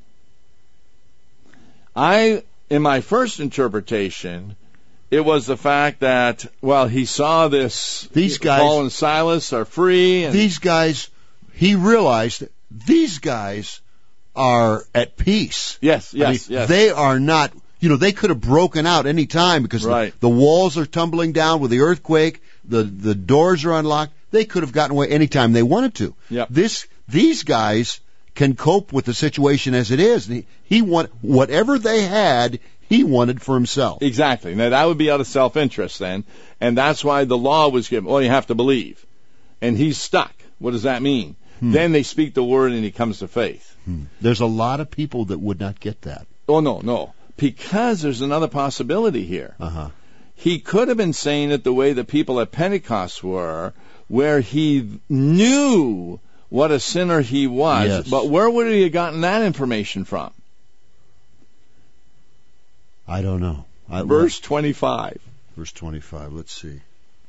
In my first interpretation, it was the fact that, he saw these guys, Paul and Silas are free. And these guys, he realized that these guys are at peace. Yes. They are not... they could have broken out any time because the walls are tumbling down with the earthquake. The doors are unlocked. They could have gotten away any time they wanted to. Yep. These guys can cope with the situation as it is. He whatever they had, he wanted for himself. Exactly. Now that would be out of self-interest then, and that's why the law was given. Well, you have to believe, and he's stuck. What does that mean? Then they speak the word, and he comes to faith. There's a lot of people that would not get that. Oh no, because there's another possibility here. He could have been saying it the way the people at Pentecost were, where he knew what a sinner he was. Yes. But where would he have gotten that information from? I don't know. Verse 25. Verse 25, let's see.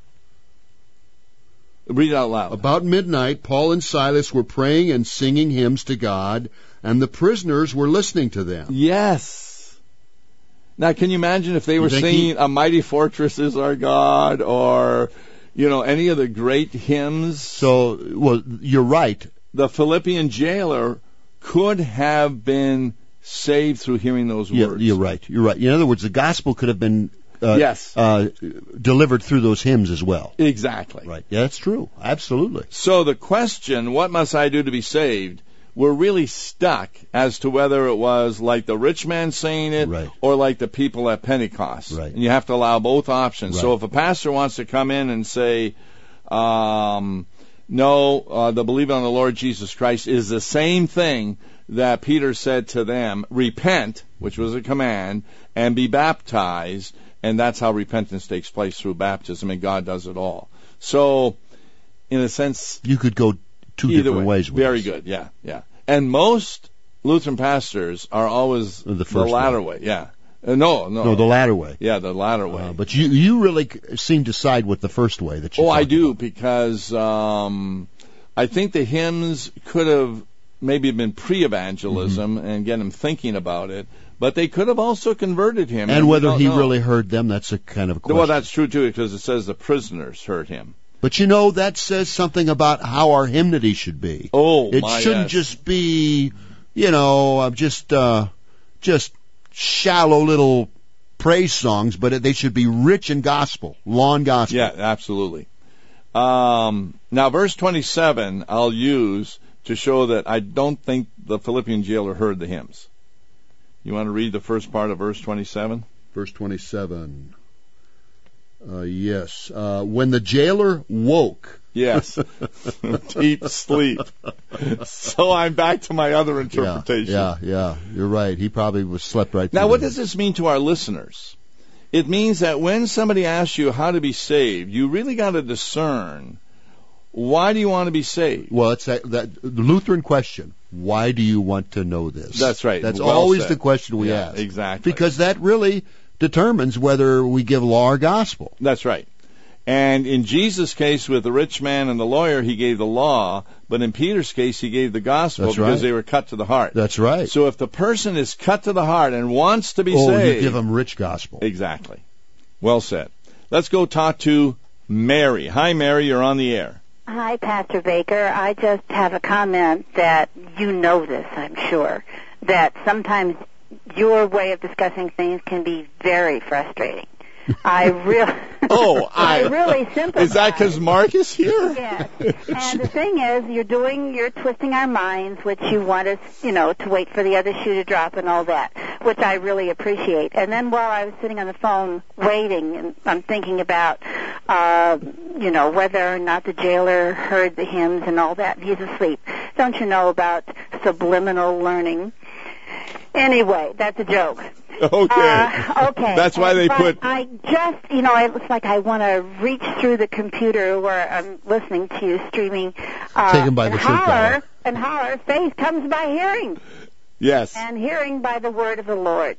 Read it out loud. About midnight, Paul and Silas were praying and singing hymns to God, and the prisoners were listening to them. Yes. Now, can you imagine if they were singing "A Mighty Fortress Is Our God" or, any of the great hymns? So, well, you're right. The Philippian jailer could have been saved through hearing those words. You're right. In other words, the gospel could have been delivered through those hymns as well. Exactly. Right. Yeah, that's true. Absolutely. So the question, what must I do to be saved, we're really stuck as to whether it was like the rich man saying it or like the people at Pentecost. Right. And you have to allow both options. Right. So if a pastor wants to come in and say, the believing on the Lord Jesus Christ is the same thing that Peter said to them, repent, which was a command, and be baptized, and that's how repentance takes place, through baptism, and God does it all. So, in a sense, you could go two different ways with Very this. good, yeah. And most Lutheran pastors are always the latter way. Yeah. No, the latter way. Yeah, the latter way. But you really seem to side with the first way that you. I do, because I think the hymns could have maybe been pre-evangelism and get him thinking about it, but they could have also converted him. And whether he really heard them, that's a kind of a question. Well, that's true too, because it says the prisoners heard him. But that says something about how our hymnody should be. It shouldn't just be, just shallow little praise songs, but they should be rich in gospel, law and gospel. Yeah, absolutely. Now, verse 27 I'll use to show that I don't think the Philippian jailer heard the hymns. You want to read the first part of verse 27? Verse 27. Yes. When the jailer woke. Yes. Deep sleep. So I'm back to my other interpretation. Yeah. You're right. He probably slept right through. Now, what does this mean to our listeners? It means that when somebody asks you how to be saved, you really got to discern, why do you want to be saved? Well, it's the Lutheran question. Why do you want to know this? That's right. That's always the question we ask. Exactly. Because that really determines whether we give law or gospel. That's right. And in Jesus' case with the rich man and the lawyer, he gave the law, but in Peter's case, he gave the gospel. That's because right. they were cut to the heart. That's right. So if the person is cut to the heart and wants to be saved, you give them rich gospel. Exactly. Well said. Let's go talk to Mary. Hi, Mary. You're on the air. Hi, Pastor Baker. I just have a comment that you know this, I'm sure, that sometimes your way of discussing things can be very frustrating. I really sympathize. Is that because Mark is here? Yes. And the thing is, you're twisting our minds, which you want us, to wait for the other shoe to drop and all that, which I really appreciate. And then while I was sitting on the phone waiting, and I'm thinking about, whether or not the jailer heard the hymns and all that, and he's asleep. Don't you know about subliminal learning? Anyway, that's a joke. Okay. That's why they put... I just, it's like I want to reach through the computer where I'm listening to you streaming. Taken by the truth. And holler, faith comes by hearing. Yes. And hearing by the word of the Lord.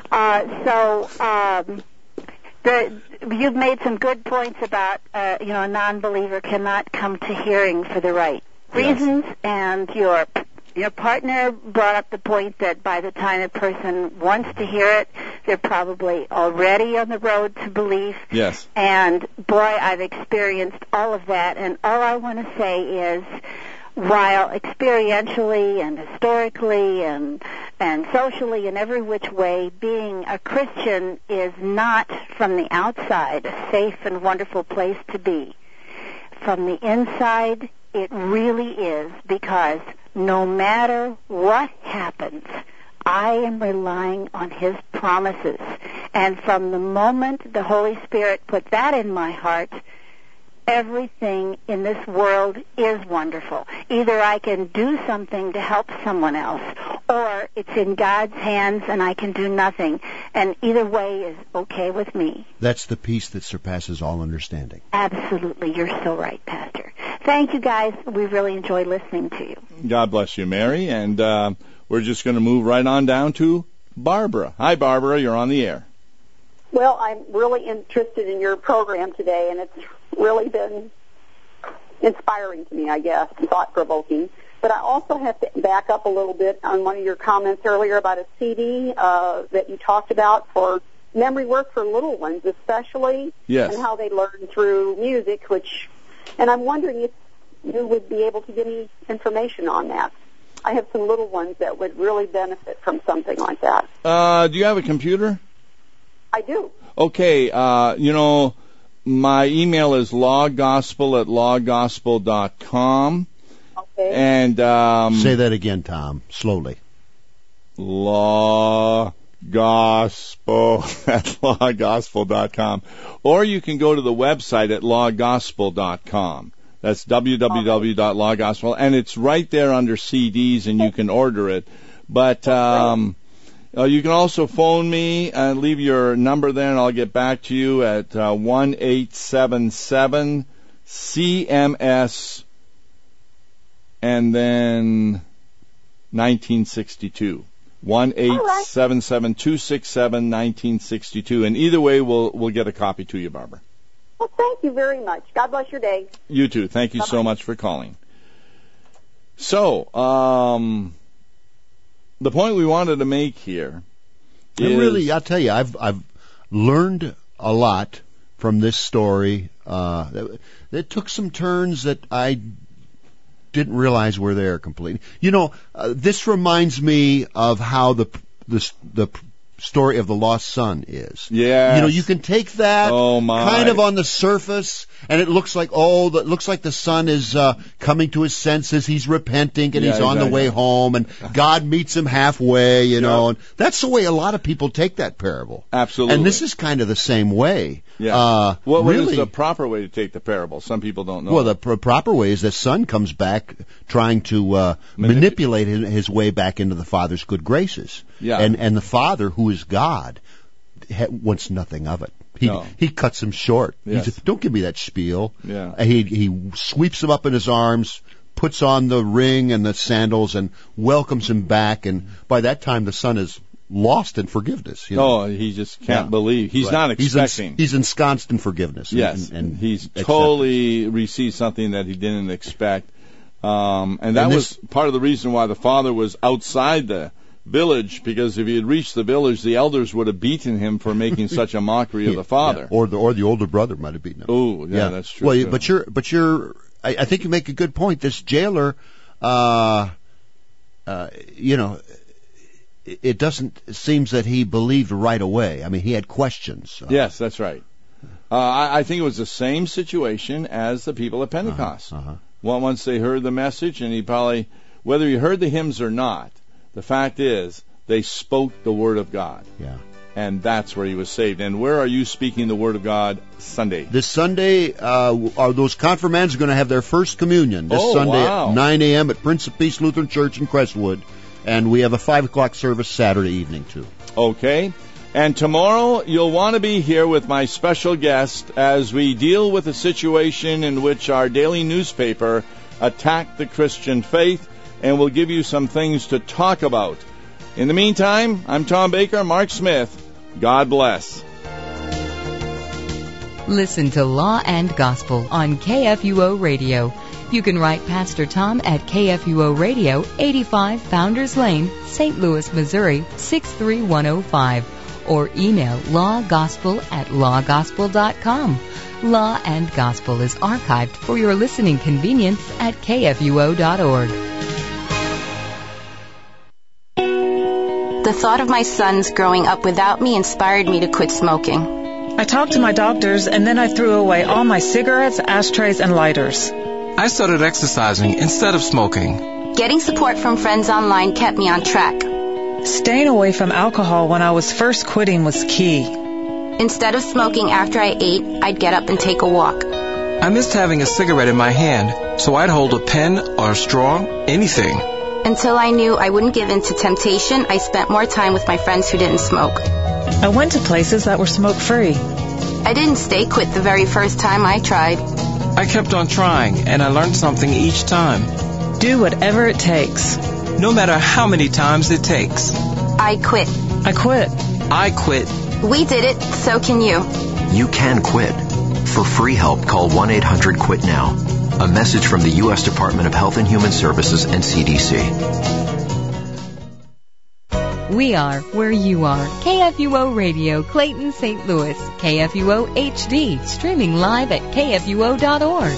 You've made some good points about, a non-believer cannot come to hearing for the right reasons, and your partner brought up the point that by the time a person wants to hear it, they're probably already on the road to belief. Yes. And boy, I've experienced all of that, and all I want to say is, while experientially and historically and socially in every which way, being a Christian is not from the outside a safe and wonderful place to be. From the inside, it really is, because no matter what happens, I am relying on His promises. And from the moment the Holy Spirit put that in my heart, everything in this world is wonderful. Either I can do something to help someone else, or it's in God's hands and I can do nothing. And either way is okay with me. That's the peace that surpasses all understanding. Absolutely. You're so right, Pastor. Thank you, guys. We really enjoy listening to you. God bless you, Mary. And we're just going to move right on down to Barbara. Hi, Barbara. You're on the air. Well, I'm really interested in your program today, and it's really been inspiring to me, I guess, thought-provoking. But I also have to back up a little bit on one of your comments earlier about a CD that you talked about for memory work for little ones, especially, yes, and how they learn through music, and I'm wondering if you would be able to give me information on that. I have some little ones that would really benefit from something like that. Do you have a computer? I do. Okay, my email is lawgospel@lawgospel.com. Okay. And say that again, Tom, slowly. lawgospel@lawgospel.com. Or you can go to the website at lawgospel.com. That's www.lawgospel, and it's right there under CDs, and you can order it. But you can also phone me and leave your number there, and I'll get back to you at 1-877-CMS and then 1962. 1-877-267-1962. And either way, we'll get a copy to you, Barbara. Well, thank you very much. God bless your day. You too. Thank you Bye-bye. so much for calling. So, the point we wanted to make here is... And really, I'll tell you, I've learned a lot from this story. It took some turns that I didn't realize were there completely. This reminds me of how the story of the lost son is. Yeah. You can take that kind of on the surface, and it looks like the son is coming to his senses. He's repenting, and he's on the way home, and God meets him halfway. And that's the way a lot of people take that parable. Absolutely. And this is kind of the same way. Yeah. What really, is the proper way to take the parable? Some people don't know. Well, the proper way is the son comes back trying to manipulate his way back into the father's good graces. Yeah. And the father, who is God, wants nothing of it. He cuts him short. Yes. He says, "Don't give me that spiel." Yeah. He sweeps him up in his arms, puts on the ring and the sandals, and welcomes him back. And by that time, the son is lost in forgiveness. He just can't believe. He's not expecting. He's ensconced in forgiveness. Yes, and he's totally received something that he didn't expect. And that was part of the reason why the father was outside the village, because if he had reached the village, the elders would have beaten him for making such a mockery of the father. Or the older brother might have beaten him. Oh, yeah, that's true. Well, but I think you make a good point. This jailer, it seems that he believed right away. I mean, he had questions. Yes, that's right. I think it was the same situation as the people at Pentecost. Well, once they heard the message, and whether he heard the hymns or not, the fact is, they spoke the Word of God. Yeah. And that's where he was saved. And where are you speaking the Word of God Sunday? This Sunday, those confirmands are going to have their first communion this Sunday at 9 a.m. at Prince of Peace Lutheran Church in Crestwood. And we have a 5 o'clock service Saturday evening, too. Okay. And tomorrow, you'll want to be here with my special guest as we deal with a situation in which our daily newspaper attacked the Christian faith, and we'll give you some things to talk about. In the meantime, I'm Tom Baker, Mark Smith. God bless. Listen to Law and Gospel on KFUO Radio. You can write Pastor Tom at KFUO Radio, 85 Founders Lane, St. Louis, Missouri, 63105. Or email lawgospel@lawgospel.com. Law and Gospel is archived for your listening convenience at kfuo.org. The thought of my sons growing up without me inspired me to quit smoking. I talked to my doctors, and then I threw away all my cigarettes, ashtrays, and lighters. I started exercising instead of smoking. Getting support from friends online kept me on track. Staying away from alcohol when I was first quitting was key. Instead of smoking after I ate, I'd get up and take a walk. I missed having a cigarette in my hand, so I'd hold a pen or a straw, anything. Until I knew I wouldn't give in to temptation, I spent more time with my friends who didn't smoke. I went to places that were smoke-free. I didn't stay quit the very first time I tried. I kept on trying, and I learned something each time. Do whatever it takes. No matter how many times it takes. I quit. I quit. I quit. We did it, so can you. You can quit. For free help, call 1-800-QUIT-NOW. A message from the U.S. Department of Health and Human Services and CDC. We are where you are. KFUO Radio, Clayton, St. Louis. KFUO HD, streaming live at KFUO.org.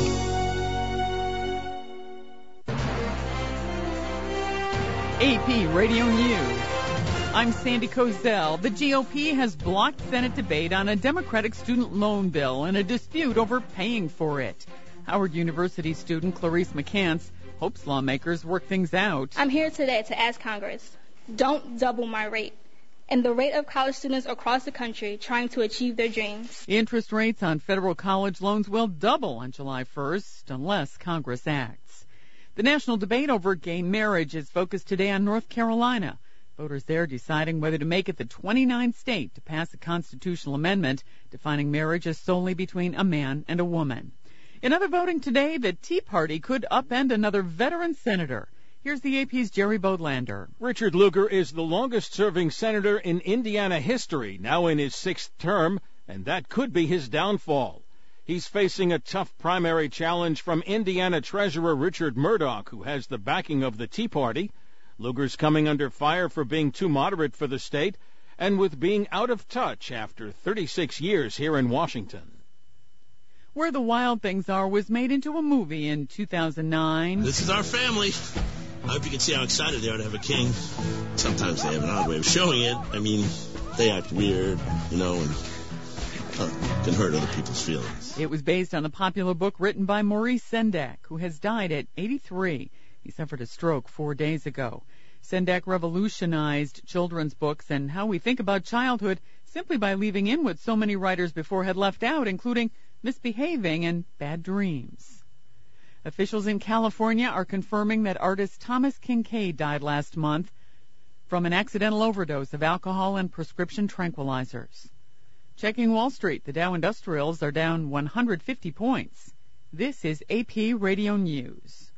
AP Radio News. I'm Sandy Kozel. The GOP has blocked Senate debate on a Democratic student loan bill in a dispute over paying for it. Howard University student Clarice McCants hopes lawmakers work things out. I'm here today to ask Congress, don't double my rate and the rate of college students across the country trying to achieve their dreams. Interest rates on federal college loans will double on July 1st unless Congress acts. The national debate over gay marriage is focused today on North Carolina. Voters there deciding whether to make it the 29th state to pass a constitutional amendment defining marriage as solely between a man and a woman. In other voting today, the Tea Party could upend another veteran senator. Here's the AP's Jerry Bodlander. Richard Lugar is the longest-serving senator in Indiana history, now in his 6th term, and that could be his downfall. He's facing a tough primary challenge from Indiana Treasurer Richard Murdoch, who has the backing of the Tea Party. Lugar's coming under fire for being too moderate for the state and with being out of touch after 36 years here in Washington. Where the Wild Things Are was made into a movie in 2009. This is our family. I hope you can see how excited they are to have a king. Sometimes they have an odd way of showing it. I mean, they act weird, and can hurt other people's feelings. It was based on a popular book written by Maurice Sendak, who has died at 83. He suffered a stroke 4 days ago. Sendak revolutionized children's books and how we think about childhood simply by leaving in what so many writers before had left out, including misbehaving and bad dreams. Officials in California are confirming that artist Thomas Kinkade died last month from an accidental overdose of alcohol and prescription tranquilizers. Checking Wall Street, the Dow Industrials are down 150 points. This is AP Radio News.